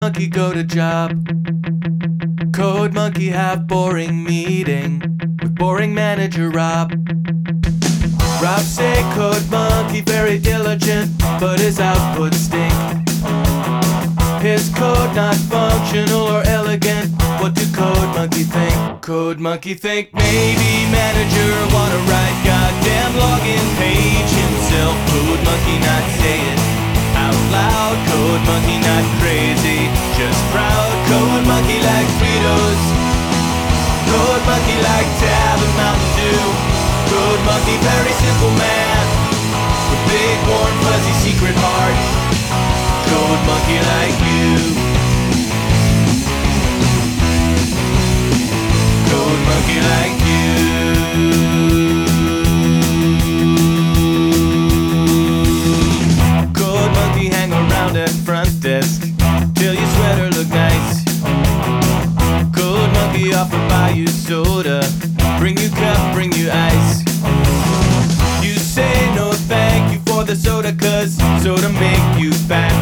Monkey go to job. Code Monkey have boring meeting with boring manager Rob. Rob say Code Monkey very diligent, but his output stink. His code not functional or elegant. What do Code Monkey think? Code Monkey think maybe manager wanna write goddamn login page himself. Code Monkey not say it out loud. Code Monkey not crazy, just proud. Code Monkey like Fritos. Code Monkey like Tab and Mountain Dew. Code Monkey very simple man with big warm fuzzy secret heart. Code Monkey like you. Code Monkey like you. Code Monkey hang around at front desk till your sweater look nice. Code Monkey offer buy you soda, bring you cup, bring you ice. You say no thank you for the soda, cause soda make you fat.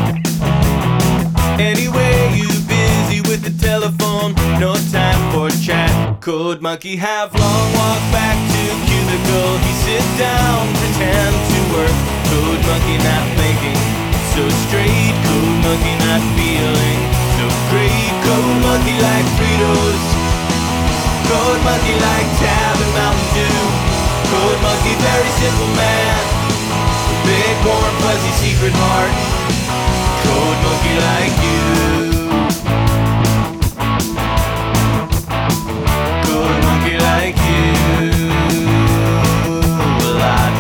Anyway, you busy with the telephone, no time for chat. Code Monkey have long walk back to cubicle. He sit down, pretend to work. Code Monkey not thinking so straight. Code Monkey not feeling so great. Code Monkey like Fritos. Code Monkey like Tab and Mountain Dew. Code Monkey very simple man with big warm fuzzy secret heart. Code Monkey like you. Code Monkey like you a lot.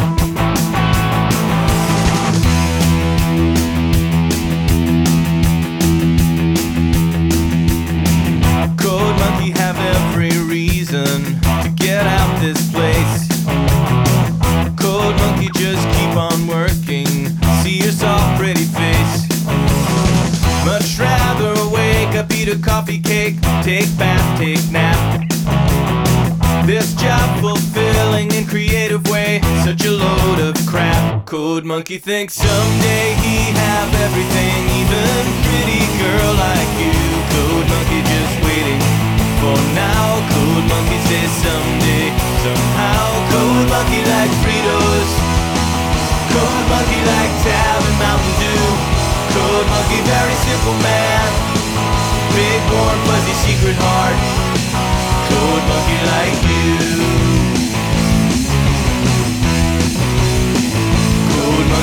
Code Monkey have every reason to get out this place. Code Monkey just keep on working, see your soft pretty face. Much rather wake up, eat a coffee cake, take bath, take nap. This job fulfilling in creative way, such a load of crap. Code Monkey thinks someday he have everything, even pretty girl like you. Code Monkey just waiting for now. Code Monkey says someday, somehow. Code Monkey like Fritos. Code Monkey like Tab and Mountain Dew. Code Monkey very simple man, big warm fuzzy secret heart. Code Monkey like you.